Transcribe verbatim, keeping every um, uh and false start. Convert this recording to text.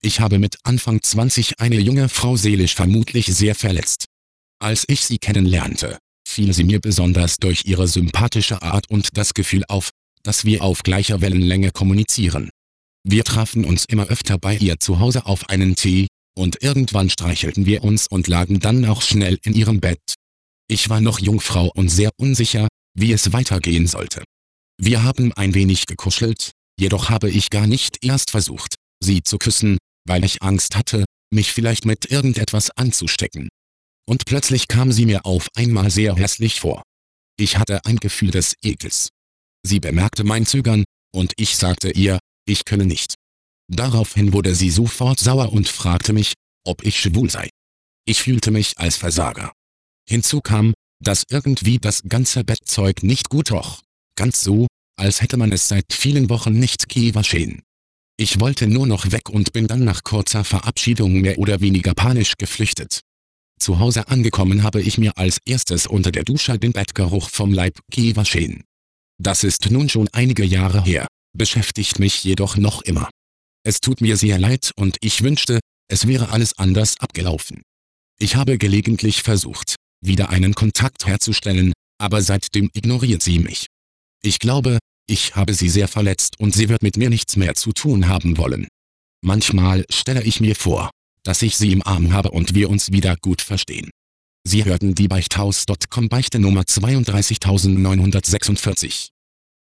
Ich habe mit Anfang zwanzig eine junge Frau seelisch vermutlich sehr verletzt. Als ich sie kennenlernte, fiel sie mir besonders durch ihre sympathische Art und das Gefühl auf, dass wir auf gleicher Wellenlänge kommunizieren. Wir trafen uns immer öfter bei ihr zu Hause auf einen Tee, und irgendwann streichelten wir uns und lagen dann auch schnell in ihrem Bett. Ich war noch Jungfrau und sehr unsicher, wie es weitergehen sollte. Wir haben ein wenig gekuschelt, jedoch habe ich gar nicht erst versucht, sie zu küssen, weil ich Angst hatte, mich vielleicht mit irgendetwas anzustecken. Und plötzlich kam sie mir auf einmal sehr hässlich vor. Ich hatte ein Gefühl des Ekels. Sie bemerkte mein Zögern, und ich sagte ihr, ich könne nicht. Daraufhin wurde sie sofort sauer und fragte mich, ob ich schwul sei. Ich fühlte mich als Versager. Hinzu kam, dass irgendwie das ganze Bettzeug nicht gut roch. Ganz so, als hätte man es seit vielen Wochen nicht gewaschen. Ich wollte nur noch weg und bin dann nach kurzer Verabschiedung mehr oder weniger panisch geflüchtet. Zu Hause angekommen habe ich mir als erstes unter der Dusche den Bettgeruch vom Leib gewaschen. Das ist nun schon einige Jahre her, beschäftigt mich jedoch noch immer. Es tut mir sehr leid und ich wünschte, es wäre alles anders abgelaufen. Ich habe gelegentlich versucht, wieder einen Kontakt herzustellen, aber seitdem ignoriert sie mich. Ich glaube, ich habe sie sehr verletzt und sie wird mit mir nichts mehr zu tun haben wollen. Manchmal stelle ich mir vor, dass ich sie im Arm habe und wir uns wieder gut verstehen. Sie hörten die Beichthaus Punkt com Beichte Nummer zweiunddreißigtausendneunhundertsechsundvierzig.